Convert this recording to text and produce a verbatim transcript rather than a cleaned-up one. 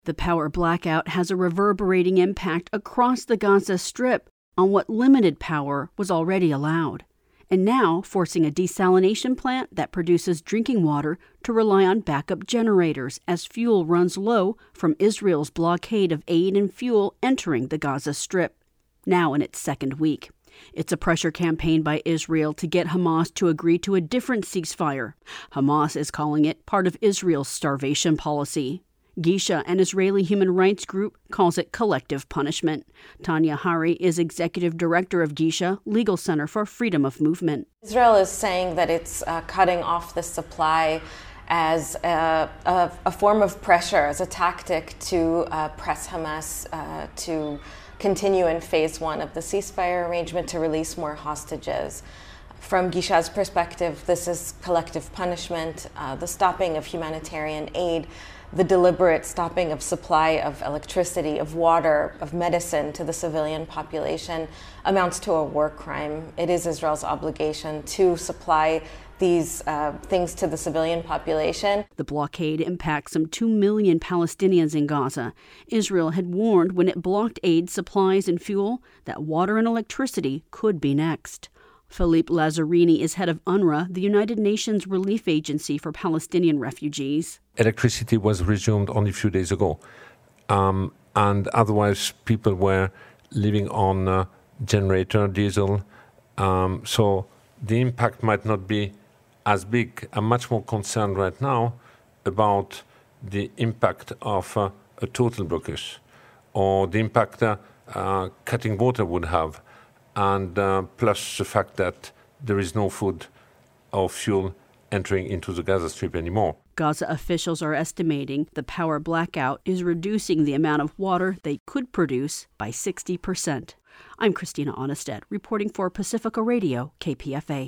The power blackout has a reverberating impact across the Gaza Strip on what limited power was already allowed, and now forcing a desalination plant that produces drinking water to rely on backup generators as fuel runs low from Israel's blockade of aid and fuel entering the Gaza Strip, now in its second week. It's a pressure campaign by Israel to get Hamas to agree to a different ceasefire. Hamas is calling it part of Israel's starvation policy. Gisha, an Israeli human rights group, calls it collective punishment. Tanya Hari is executive director of Gisha, Legal Center for Freedom of Movement. Israel is saying that it's uh, cutting off the supply as a, a, a form of pressure, as a tactic to uh, press Hamas uh, to continue in phase one of the ceasefire arrangement to release more hostages. From Gisha's perspective, this is collective punishment, uh, the stopping of humanitarian aid, the deliberate stopping of supply of electricity, of water, of medicine to the civilian population amounts to a war crime. It is Israel's obligation to supply these uh, things to the civilian population. The blockade impacts some two million Palestinians in Gaza. Israel had warned when it blocked aid, supplies, and fuel that water and electricity could be next. Philippe Lazzarini is head of UNRWA, the United Nations Relief Agency for Palestinian refugees. Electricity was resumed only a few days ago. Um, and otherwise, people were living on uh, generator, diesel. Um, so the impact might not be as big. I'm much more concerned right now about the impact of uh, a total blockage or the impact uh, uh, cutting water would have, and uh, plus the fact that there is no food or fuel entering into the Gaza Strip anymore. Gaza officials are estimating the power blackout is reducing the amount of water they could produce by sixty percent. I'm Christina Onnested, reporting for Pacifica Radio, K P F A.